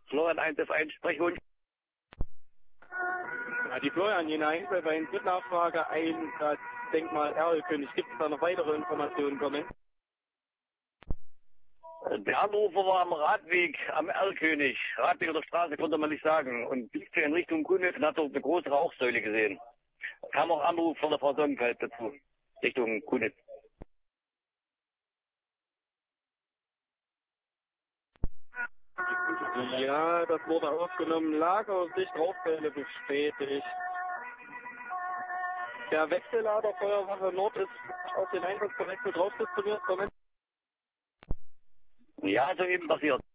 Florian 1F1, Sprechhund. Ja, die Florian hinein, bei der Drittnachfrage ein das Denkmal Erlkönig. Gibt es da noch weitere Informationen kommen? Der Anrufer war am Radweg am Erlkönig. Radweg oder Straße konnte man nicht sagen. Und blickte in Richtung Kunitz und hat dort eine große Rauchsäule gesehen. Kam auch Anruf von der Frau Sonnenkalb dazu. Richtung Kunitz. Ja, das wurde aufgenommen. Lagersicht, Rauchquelle bestätigt. Der Wechsellader Feuerwache Nord ist auf den Einsatzbereit drauf disponiert. Ja, soeben passiert.